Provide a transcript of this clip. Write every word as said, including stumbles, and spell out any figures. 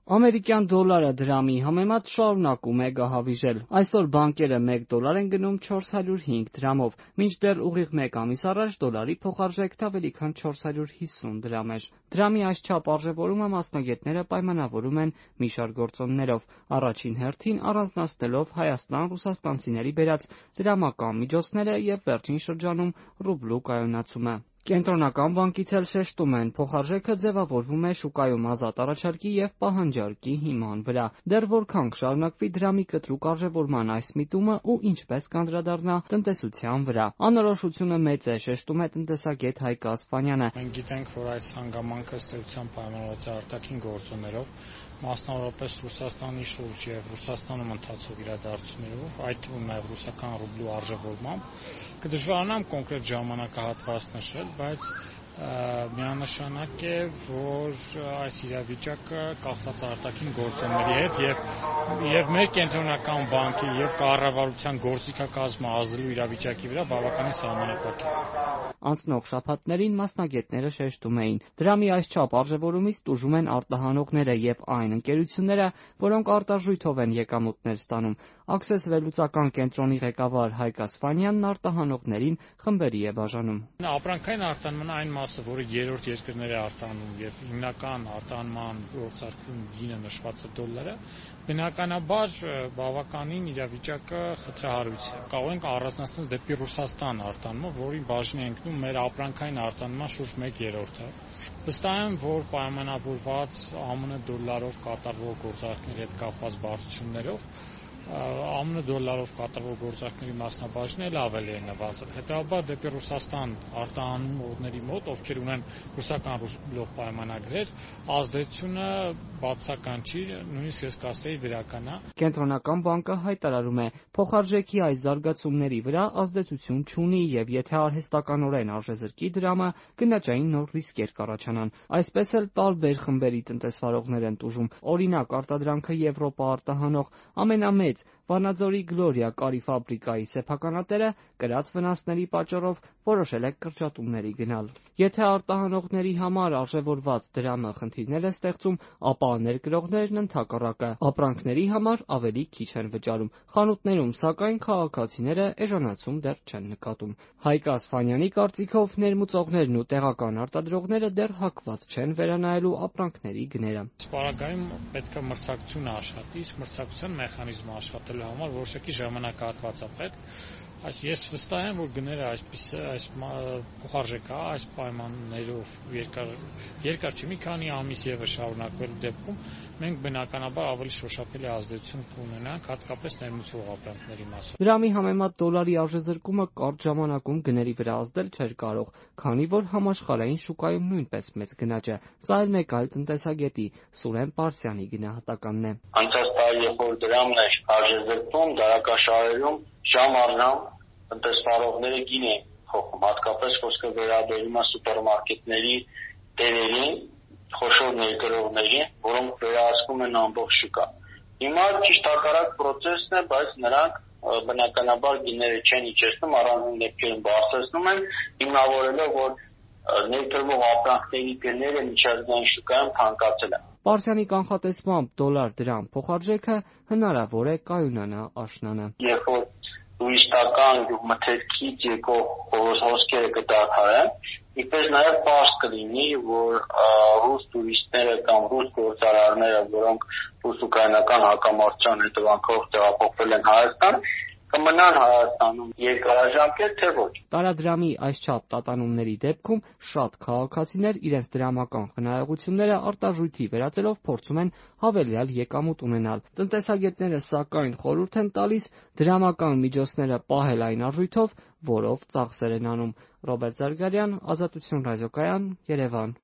Ամերիկյան դոլարը դրամի համեմատ շարունակում է գահավիժել։ Այսօր բանկերը մեկ դոլար են գնում չորս հարյուր հինգ դրամով, մինչդեռ ուղիղ մեկ ամիս առաջ դոլարի փոխարժեքն ավելի քան չորս հարյուր հիսուն դրամ էր։ Դրամի այսչափ արժևորումը մասնագետները պայմանավորում են մի շարք գործոններով, առաջին հերթին առանձնացնելով Հայաստան ռուսաստանցիների բերած դրամական միջոցները և վերջին շրջանում ռուբլու կայունացումը։ Կենտրոնական բանկից էլ շեշտում են՝ փոխարժեքը ձևավորվում է շուկայում ազատ առաջարկի և պահանջարկի հիման վրա։ Դեռ որքան կշարունակվի դրամի կտրուկ արժևորման այս միտումը ու ինչպես կանդրադառնա տնտեսության վրա։ Անորոշությունը մեծ է, շեշտում է տնտեսագետ Հայկ Ասպանյանը։ Մենք գիտենք, որ այս հանգամանքը ըստ էության պայմանավորված է արտաքին գործոններով, մասնավորապես Ռուսաստանի շուրջ և Ռուսաստանում ընթացող իրադարձություններով, այդ թվում նաև ռուսական ռուբլու արժևորմամբ։ Կդժվարանամ կոնկրետ ժամանակահատված նշել, բայց միանշանակ է, որ այս իրավիճակը կախված է արտաքին գործոնների հետ և, և մեր կենտրոնական բանկի և կառավարության գործիքակազմը ազդելու իրավիճակի վրա բավականին սահմանափակ է։ Անցնող շաբաթներին մասնագետները շեշտում էին՝ դրամի այսչափ արժևորումից տուժում են արտահանողները և այն ընկերությունները, որոնք արտարժույթով են եկամուտներ ստանում։ Աքսես վերլուծական կենտրոնի ղեկավար Հայկ Ասպանյանն արտահանողներին խմբերի է բաժանում։ Ապրանքային արտահանման այն մասը, որը երրորդ երկրներ է արտահանում և հիմնական արտահանման գործարքում գինը նշված է դոլարը, բնականաբար բավականին իրավիճակը խնդրահարույց է։ Կարող ենք առանձնացնել դեպի Ռուսաստան արտահանումը, որի բաժին է ընկնում մեր ապրանքային արտահանման շուրջ մեկ երրորդը։ Վստահ եմ, որ պայմանավորված ԱՄՆ դոլարով կատարվող գործարքների հետ կապված բարդություններով ԱՄՆ դոլարով կատարվող գործարքների մասնաբաժինը էլ ավելի է նվազել։ Հետևաբար դեպի Ռուսաստան արտահանողների մոտ, ովքեր ունեն ռուսական ռուբլով պայմանագրեր, ազդեցությունը բացասական չի, նույնիսկ ես կասեի դրական է։ Կենտրոնական բանկը հայտարարում է՝ փոխարժեքի այս զարգացումների վրա ազդեցություն չունի և եթե արհեստականորեն արժեզրկի դրամը, գնաճային նոր ռիսկեր կառաջանան։ Այսպես էլ տարբեր խմբերի տնտեսվարողներ են տուժում։ Օրինակ, արտադրանքը Եվրոպա արտահանող ամենամեծ Վանաձորի Գլորիա կարի ֆաբրիկայի սեփականատերը կրած վնասների պատճառով որոշել է կրճատումների գնալ։ Եթե արտահանողների համար արժևորված դրամը խնդիրներ է ստեղծում, ապա ներկրողներն ընդհակառակը ապրանքների համար ավելի քիչ են վճարում։ Խանութներում, սակայն, քաղաքացիները էժանացում դեռ չեն նկատում։ Հայկ Ասպանյանի կարծիքով, ներմուծողներն ու տեղական արտադրողները դեռ հակված չեն վերանայելու ապրանքների գները։ Այս պարագայում պետք է մրցակցություն աշխատի, իսկ մրցակցության մեխանիզմը աշխատելու համար որոշակի ժամանակահատված է պետք։ Ես վստահ եմ, որ գները այսպես այս փոխարժեքը այս պայմաններով երկար երկար չի, մի քանի ամիս ևս շարունակվելու դեպքում մենք բնականաբար ավելի շոշափելի ազդեցություն կունենանք, հատկապես ներմուծող ապրանքների մասով։ Դրամի համեմատ դոլարի արժեզրկումը կարճ ժամանակում գների վրա ազդել չէր կարող, քանի որ համաշխարհային շուկայում նույնպես մեծ գնաճ է։ Սա էլ մեկ այլ տնտեսագետի՝ Սուրեն Պարսյանի գնահատականն է։ Անցած տարի, երբ որ դրամն էր արժեզրկվում, դարակաշարերում ժամ առ ժամ տնտեսվարողները գին էին փոխում, հատկապես խոսքը վերաբերում է սուպերմարկետների տերերին, խոշոր ներկրողներին, որոնք վերահսկում են ամբողջ շուկա։ Հիմա ճիշտ հակառակ պրոցեսն է, բայց նրանք բնականաբար գիները չեն իջեցնում, առանձին դեպքերում բարձրացնում են, հիմնավորելով, որ ներկրվող ապրանքների գները միջազգային շուկայում թանկացել են։ Պարսյանի կանխատեսմամբ դոլար-դրամ փոխարժեքը հնարավոր է կայունանա աշնանը։ Երբ որ տուրիստական գյուղմթերքից եկող հոսքերը կդադարեն, ինչպես նաև պարզ կլինի, որ ռուս տուրիստները կամ ռուս գործարարները, որոնք ռուս-ուկրաինական հակամարտության հետևանքով տեղափոխվել են Հայաստան, կմնան Հայաստանում երկարաժամկետ, թե ոչ։ Տարադրամի այսչափ տատանումների դեպքում շատ քաղաքացիներ իրենց դրամական խնայողությունները արտարժույթի վերածելով փորձում են հավելյալ եկամուտ ունենալ։ Տնտեսագետները, սակայն, խորհուրդ են տալիս դրամական միջոցները պահել այն արժույթով, որով ծախսեր են անում։ Ռոբերտ Զարգարյան, Ազատություն ռադիոկայան, Երևան։